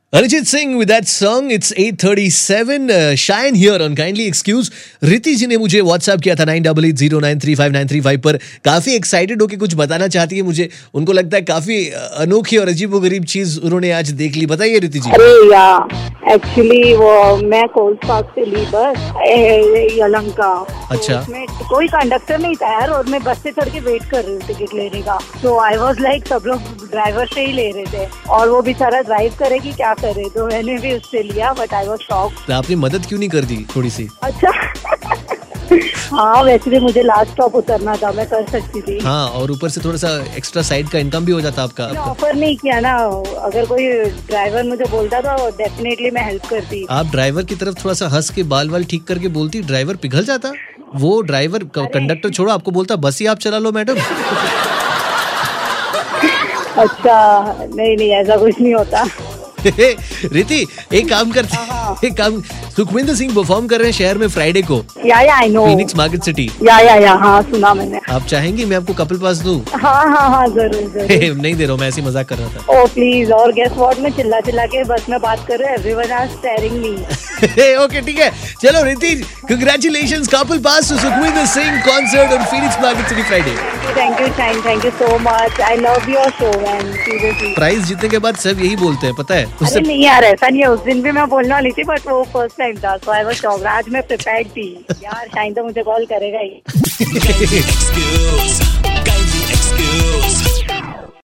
Arijit Singh with that song. It's 8:37. Shine here on Kindly Excuse. रिति जी ने मुझे WhatsApp किया था 9880935935 पर. काफी एक्साइटेड होके कुछ बताना चाहती है मुझे. उनको लगता है काफी अनोखी और अजीबोगरीब चीज उन्होंने आज देख ली. बताइए रिति जी. अरे यार, एक्चुअली वो मैं कोल्ड पार्क से ली बस यलहंका. अच्छा. उसमें कोई कंडक्टर नहीं था यार, और मैं बस से चढ़ के वेट कर रही हूँ टिकट लेने का. तो आई वाज लाइक सब लोग ड्राइवर से ही ले रहे थे और वो बेचारा ड्राइव करे कि क्या करे, तो मैंने भी उससे लिया. But I was shocked. आपने मदद क्यों नहीं कर दी थोड़ी सी? अच्छा. हाँ, वैसे भी मुझे लास्ट स्टॉप उतरना था, मैं कर सकती थी. हाँ, और ऊपर से थोड़ा सा एक्स्ट्रा साइड का इनकम भी हो जाता आपका. ऑफर नहीं किया ना. अगर कोई ड्राइवर मुझे बोलता तो डेफिनेटली मैं हेल्प करती. आप ड्राइवर की तरफ थोड़ा सा हंस के बाल वाल ठीक करके बोलती, ड्राइवर पिघल जाता. वो ड्राइवर कंडक्टर छोड़ो, आपको बोलता बस ही आप चला लो मैडम. अच्छा, नहीं ऐसा कुछ नहीं होता. रिति, एक काम करते, एक काम, सुखविंदर सिंह परफॉर्म कर रहे हैं शहर में फ्राइडे को. Yeah I know. Phoenix Market City. Yeah हाँ, सुना मैंने. आप चाहेंगे मैं आपको कपल पास दूं? हाँ, जरूर. नहीं दे रहा हूँ, मैं ऐसे मजाक कर रहा था. Oh please. और गेस व्हाट, मैं चिल्ला के बस में बात कर रहे हैं. Everyone are staring me. Okay, ठीक है. चलो Riti, congratulations, couple pass to Sukhwinder Singh concert on Phoenix Market City Friday. Thank you Shine, thank you so much. I love your show man, seriously. Prize जीतने के बाद सब यही बोलते हैं, पता है. अरे नहीं यार, ऐसा नहीं है. उस दिन भी मैं बोलने वाली थी, बट वो फर्स्ट टाइम था, सो आई वाज शॉक्ड. आज मैं प्रिपेयर्ड थी यार. शाइन तो मुझे कॉल करेगा ही.